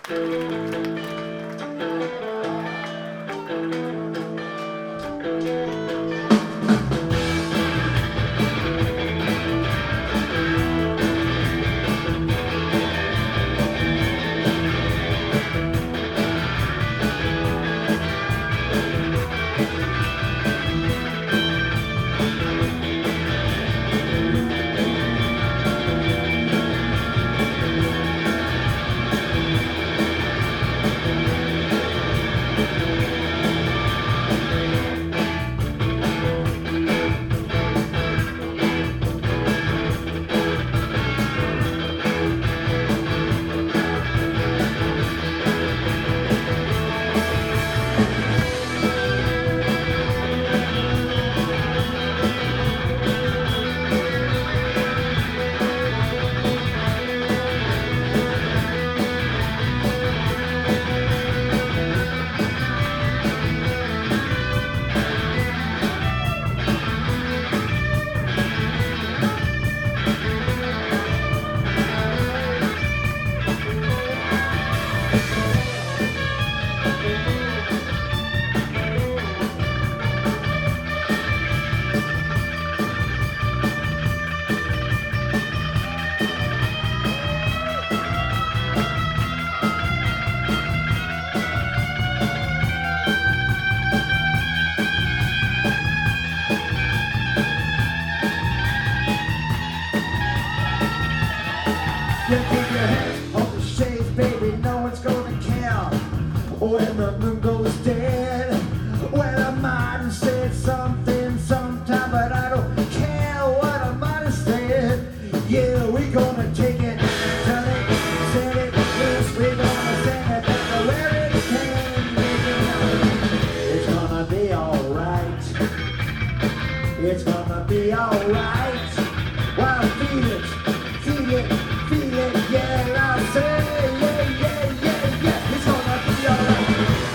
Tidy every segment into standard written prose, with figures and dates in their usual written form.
You keep your hands on the shades, baby, no one's gonna care when the moon goes dead. Well, I might have said something sometime, but I don't care what I might have said. Yeah, we're gonna take it, turn it, set it loose. We're gonna send it back to where it came. It's gonna be alright. It's gonna be alright. Well, feel it, feel it. Yeah, I say, yeah, it's gonna be alright.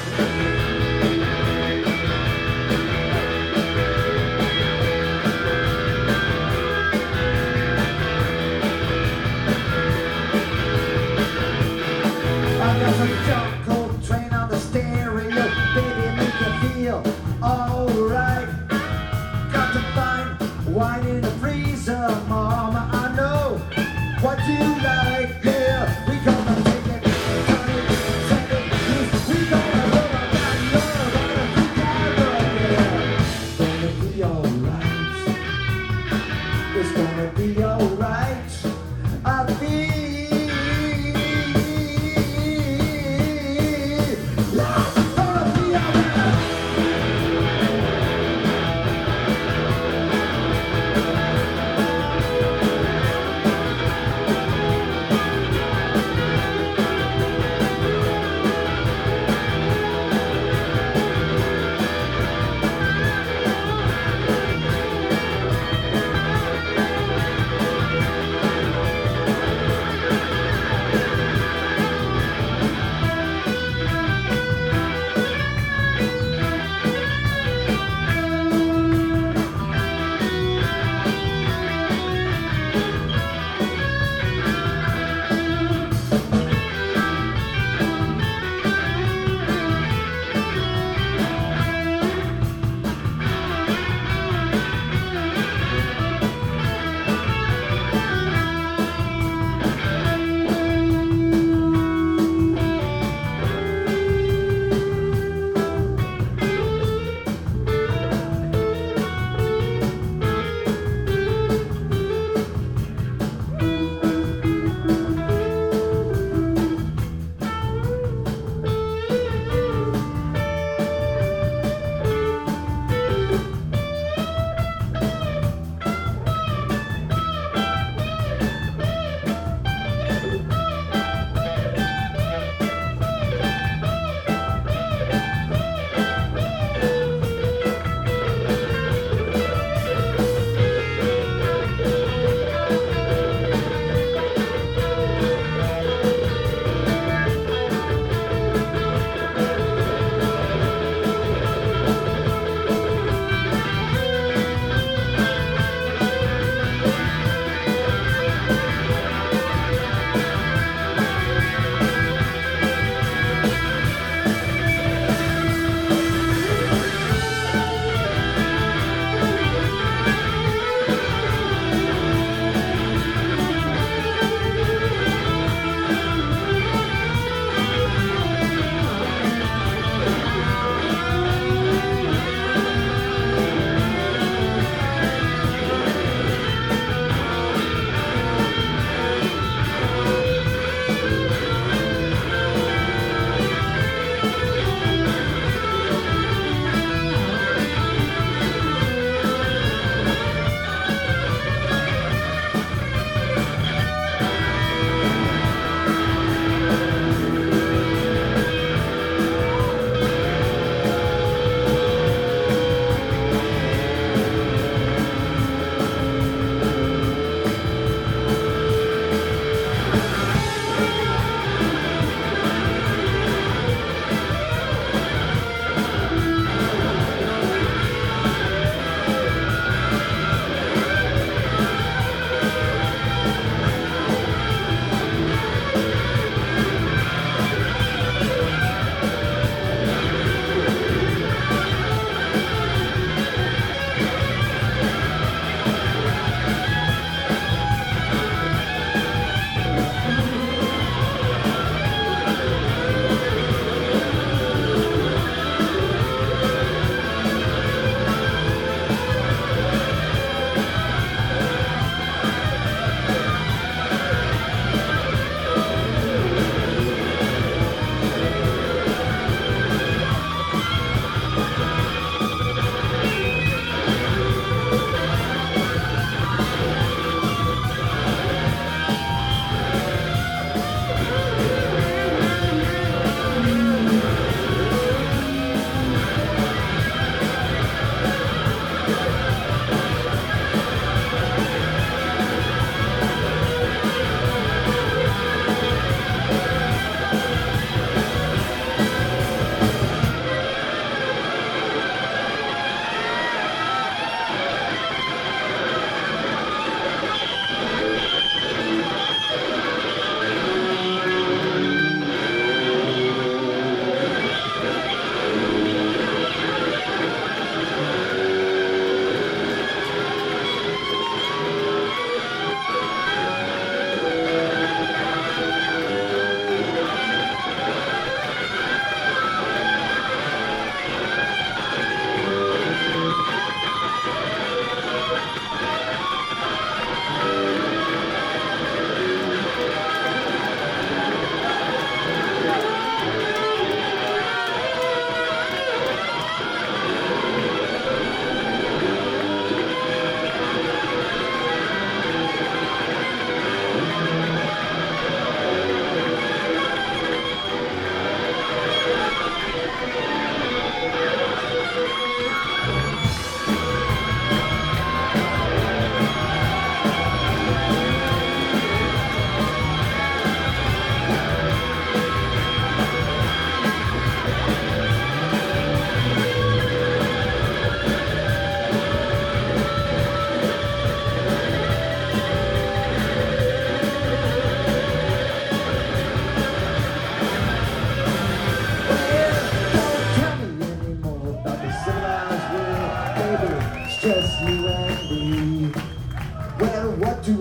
I got some John Coltrane on the stereo, baby, make you feel alright. Got to find wine in the freezer, mama, I know what you like, yeah. We gonna take it, turn it, set it loose. We gonna love our God, love our together, yeah. It's gonna be alright. It's gonna be alright. I feel like it's gonna be alright.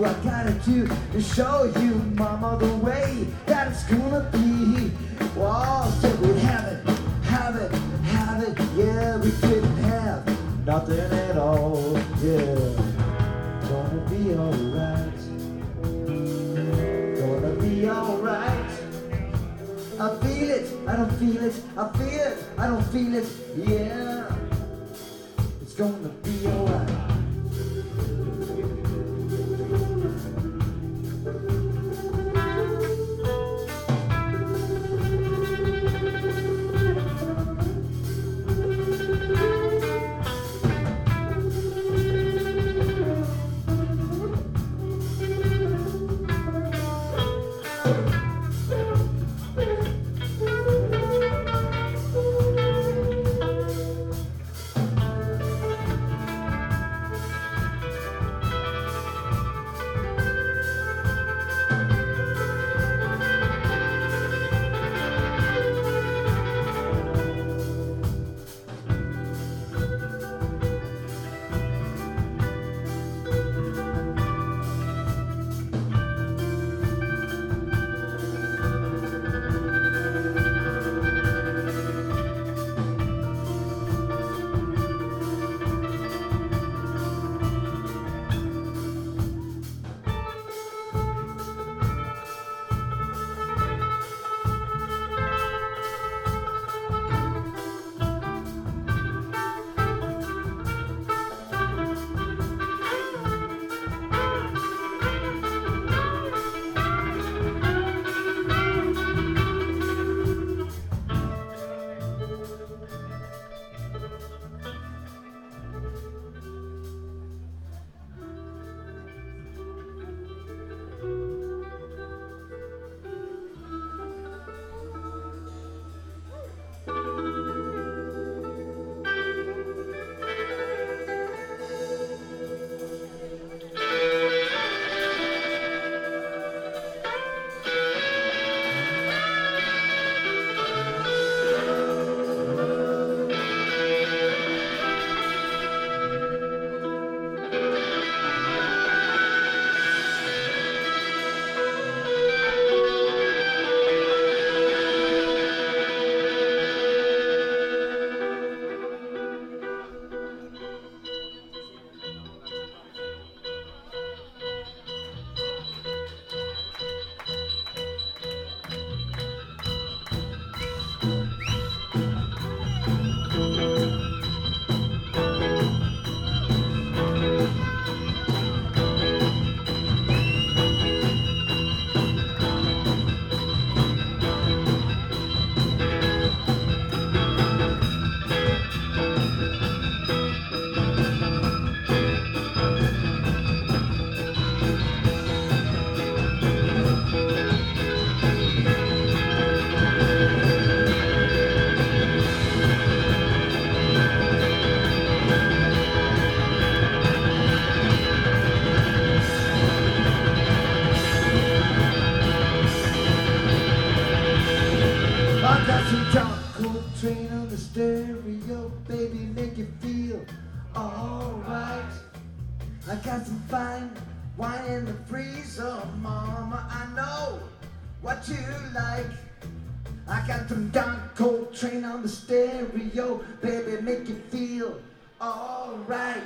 I gotta do to show you, mama, the way that it's gonna be. Well, said we'd have it, have it, have it. Yeah, we couldn't have nothing at all. Yeah, gonna be alright. Gonna be alright. I feel it, I don't feel it, I feel it, I don't feel it. Yeah, it's gonna be alright. I got some John Coltrane on the stereo, baby, make you feel alright. I got some fine wine in the freezer, mama, I know what you like. I got some John Coltrane on the stereo, baby, make you feel alright.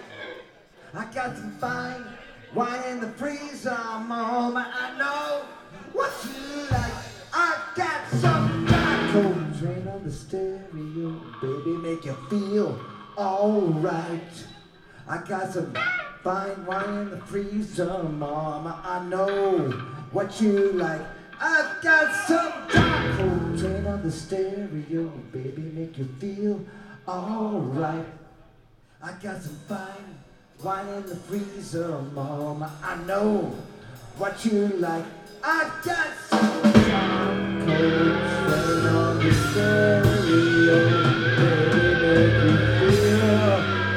I got some fine wine in the freezer, mama, I know what you like. I got some John Coltrane on the stereo, baby, make you feel alright. I got some fine wine in the freezer, mama, I know what you like. I've got some John Coltrane on the stereo, baby, make you feel alright. I got some fine wine in the freezer, mama, I know what you like. I got some John Coltrane on the stereo, baby, make you feel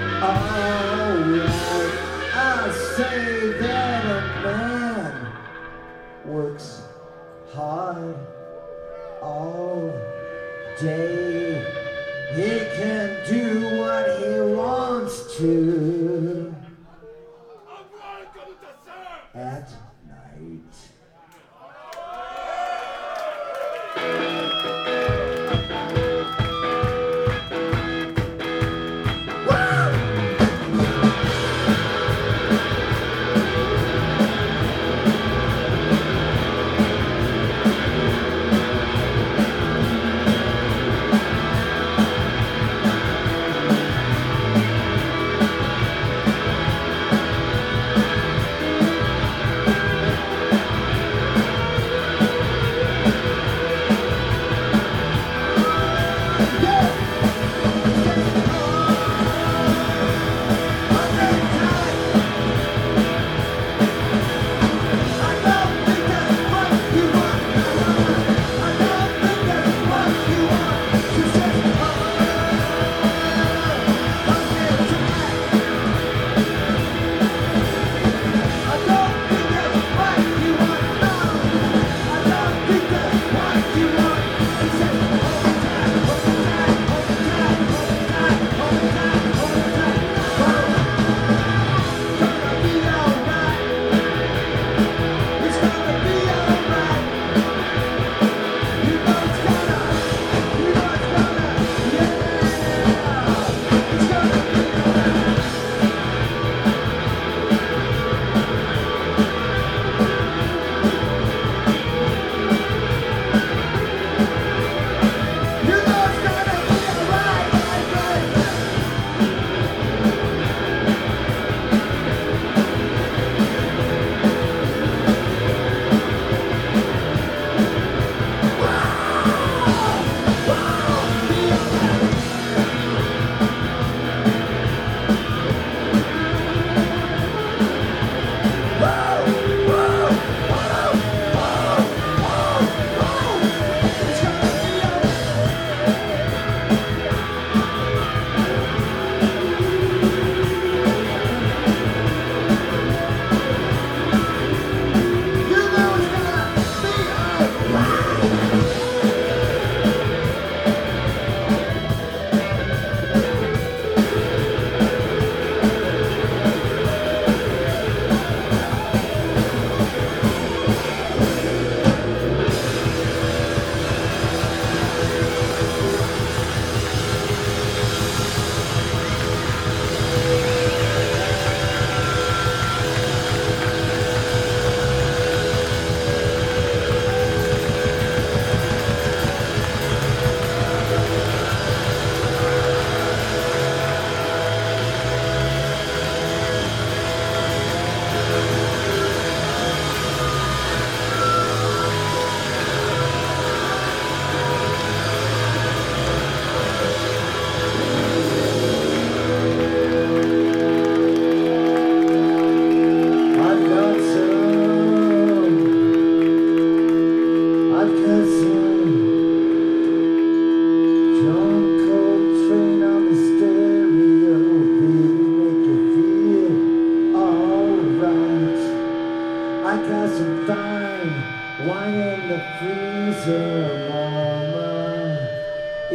alright. I say that a man works hard all day. He can do what he wants to at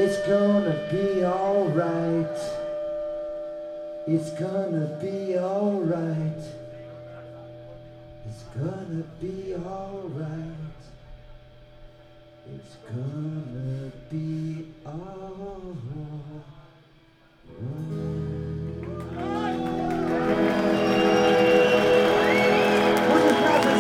It's gonna be alright. It's gonna be alright. It's gonna be alright. It's gonna be alright. Muchas gracias.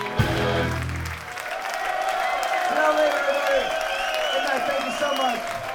See you later, everybody. Good night. Thank you so much.